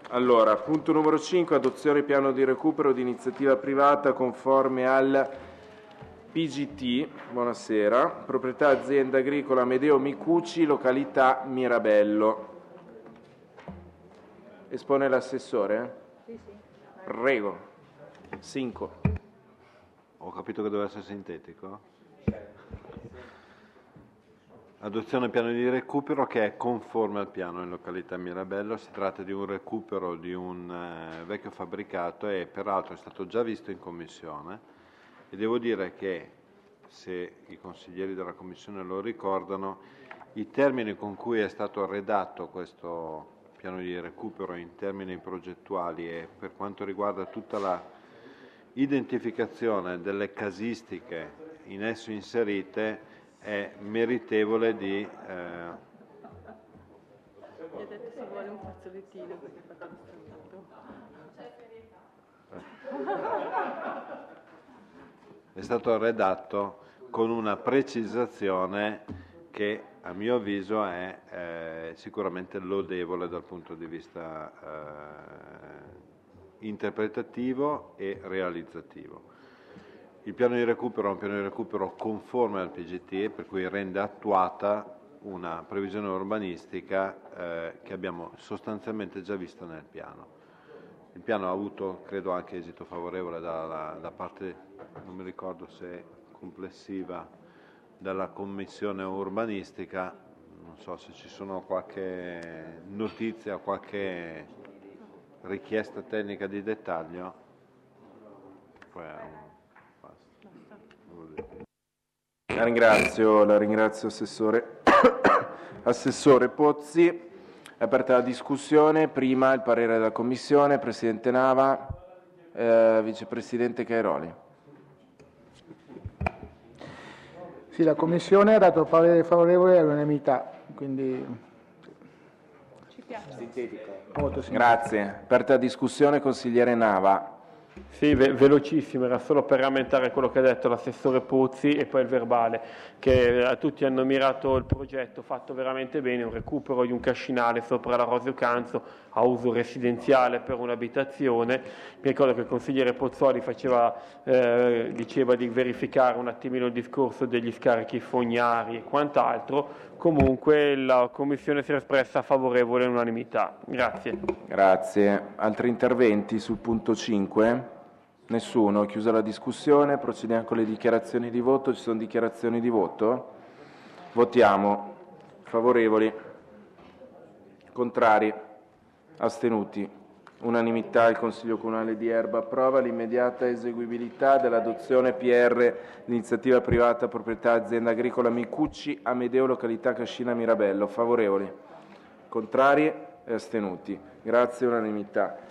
Allora, punto numero 5, adozione piano di recupero di iniziativa privata conforme al PGT, buonasera, proprietà azienda agricola Amedeo Micucci, località Mirabello. Espone l'assessore? Sì. Prego. 5. Ho capito che deve essere sintetico? Adozione piano di recupero che è conforme al piano in località Mirabello. Si tratta di un recupero di un vecchio fabbricato e peraltro è stato già visto in commissione e devo dire che, se i consiglieri della commissione lo ricordano, i termini con cui è stato redatto questo piano di recupero in termini progettuali e per quanto riguarda tutta la identificazione delle casistiche in esso inserite è meritevole di... Mi ha detto se vuole un fazzolettino perché ha fatto lo è stato redatto con una precisazione che a mio avviso è sicuramente lodevole dal punto di vista interpretativo e realizzativo. Il piano di recupero è un piano di recupero conforme al PGT, per cui rende attuata una previsione urbanistica che abbiamo sostanzialmente già visto nel piano. Il piano ha avuto, credo, anche esito favorevole da parte, non mi ricordo se complessiva, della commissione urbanistica. Non so se ci sono qualche notizia, qualche richiesta tecnica di dettaglio. La ringrazio Assessore. Assessore Pozzi, è aperta la discussione, prima il parere della Commissione, Presidente Nava, Vicepresidente Cairoli. Sì, la Commissione ha dato parere favorevole all'unanimità, quindi ci piace. voto sì. Grazie. Aperta la discussione, consigliere Nava. Sì, velocissimo, era solo per rammentare quello che ha detto l'assessore Pozzi e poi il verbale, che tutti hanno mirato il progetto fatto veramente bene, un recupero di un cascinale sopra la Rosio Canzo a uso residenziale per un'abitazione. Mi ricordo che il consigliere Pozzoli diceva di verificare un attimino il discorso degli scarichi fognari e quant'altro. Comunque la Commissione si è espressa favorevole all'unanimità. Grazie. Grazie. Altri interventi sul punto 5? Nessuno. Chiusa la discussione, procediamo con le dichiarazioni di voto. Ci sono dichiarazioni di voto? Votiamo. Favorevoli? Contrari? Astenuti? Unanimità. Il Consiglio Comunale di Erba approva l'immediata eseguibilità dell'adozione PR l'iniziativa privata proprietà azienda agricola Micucci Amedeo località Cascina Mirabello. Favorevoli? Contrari e astenuti? Grazie, unanimità.